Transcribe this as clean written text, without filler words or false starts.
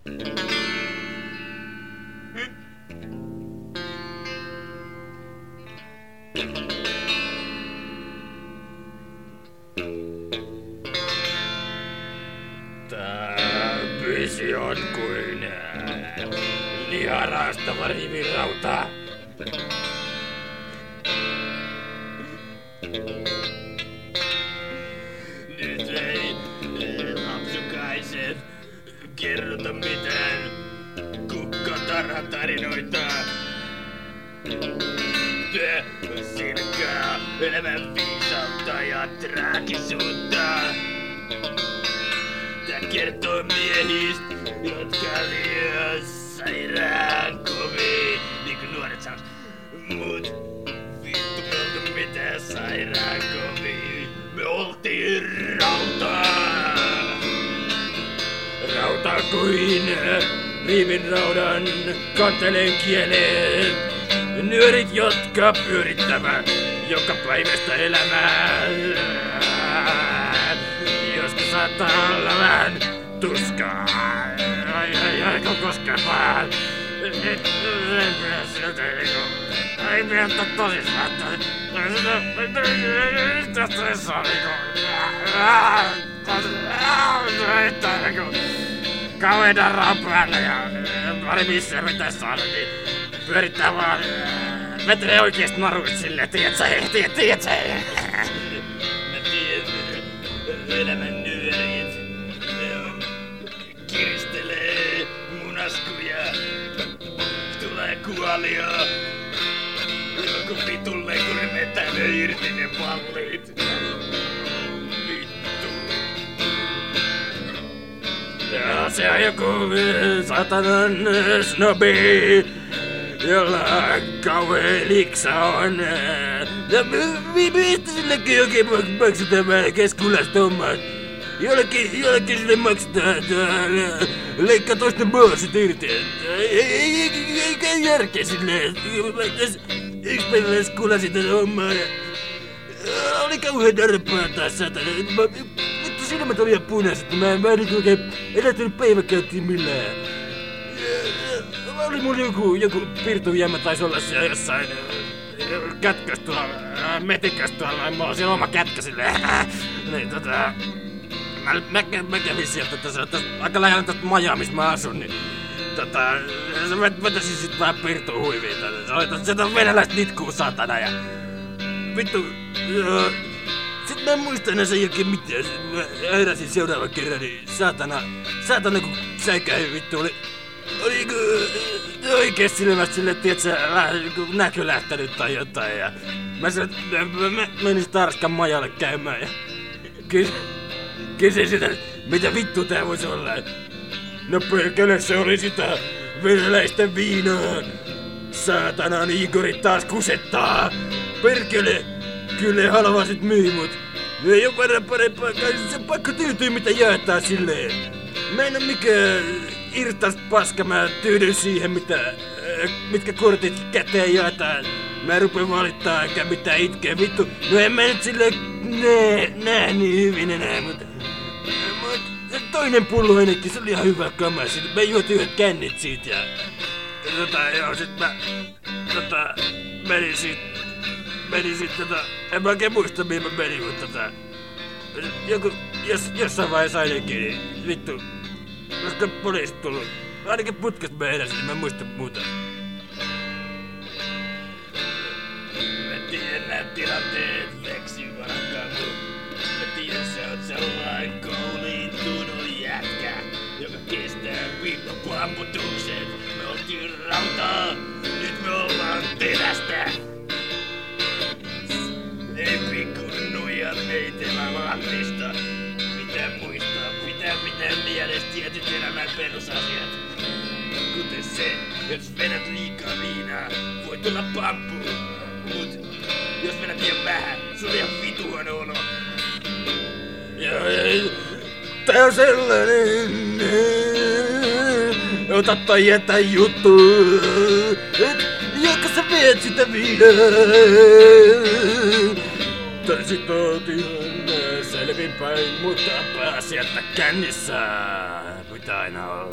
Tää pysi on kuin liharastava rivirauta. Nyt ei lapsukaiset kerrota mitään kukkatarhan tarinoita. Työ silkkaa elämän viisautta ja traagisuutta. Tää kertoo miehistä, jotka liian sairaan kovii, niinku nuoret sans. Mut vittu me oltu mitään sairaan kovii. Me oltiin rautaa. Rauta kuin riivinraudan kanteleen kieleen. Nyörit, jotka pyörittävät joka päivästä elämää. Joskus saattaa olla vähän tuskaa. Ai kun koskevaa. Ei pidä tosissaan. Tässä on kauhean darraa päällä ja pari missä pitäis saada, niin pyörittää vaan. Vetelee oikeest naruit silleen, tiedätkö? Mä tiedän, elämän nyörit kiristelee munaskuja, tulee kuolia. Joku vitun leikuri vetää ne irti ne pallit. Vittu. Ja se on joku satanan snobi, jolla kauhea liksa on. Ja mistä sillekin oikein maksetaan keskulasta hommat? Jollekin sille maksetaan leikkaa toisten bossit irti. Eikä järkeä silleen. Yks päivä skulasin tätä hommaa ja oli kauhean darppaa taas satana. Vittu silmät oli ihan punaiset, mä en niinku oikein elätynyt päiväkäyntiin millään. Oli mulla joku pirtujämmä taisi olla siellä jossain kätkös tuolla, metikös tuolla, mulla on siellä oma kätkä silleen. Niin mä kävin sieltä tässä aika lähellä tästä majaa, missä mä asun, niin vetäsin sit vähän pirtuun huiviin. Se on venäläistä nitkuu satana ja vittu. Sit mä en muista enää sen jälkeen mitään. Mä heräsin seuraavan kerran, niin saatana kun säikäin vittu oli oikees silmästä silleen, tietsä, vähän näkö lähtänyt tai jotain. Ja mä menin Starskan majalle käymään ja kysyin sitä, mitä vittu tää vois olla. No perkele, se oli sitä venäläistä viinaa. Saatanan Igorit taas kusettaa. Perkele, kyllä halvasit myy mut. Ei oo verran parempaa, kai se pakko tyytyy mitä jaetaan silleen. Mä en oo mikään irtas paska, mä tyydyn siihen mitkä kortit käteen jaetaan. Mä en rupea valittaa eikä mitään itkeä vittu. No en mä nyt silleen näe niin hyvin enää, mutta se toinen pullo ainakin, se oli ihan hyvä kama. Mä juotin yhdet kännit siitä ja joo, sit mä menin sit en mä oikein muista mihin mä menin, mutta jossain vaiheessa ainakin, niin vittu, koska poliisit tullut, ainakin putkasta mä eräsin, niin mä en muista muuta. Mä tiedän nää tilanteet, Leksi Varakamu. Mä tiedän sä oot sellainen kouluuntunut jätkä, joka kestää vittu amputukset. Me oltiin rautaa, nyt me ollaan terästä. Ei pikku nuija meitellä lahtista. Pitää muistaa, pitää mielessä tietyt elämän perusasiat. Kuten se, jos vedät liikaa viinaa, voi tulla pamppu. Mut jos vedät liian vähän, sulla on ihan vitu huono olo. Tää on sellainen ota tai jätä juttu, joka sä viet sitä viinaa. Tai sit oot ihan selvinpäin, mutta pääasiassa kännissä pitää aina olla.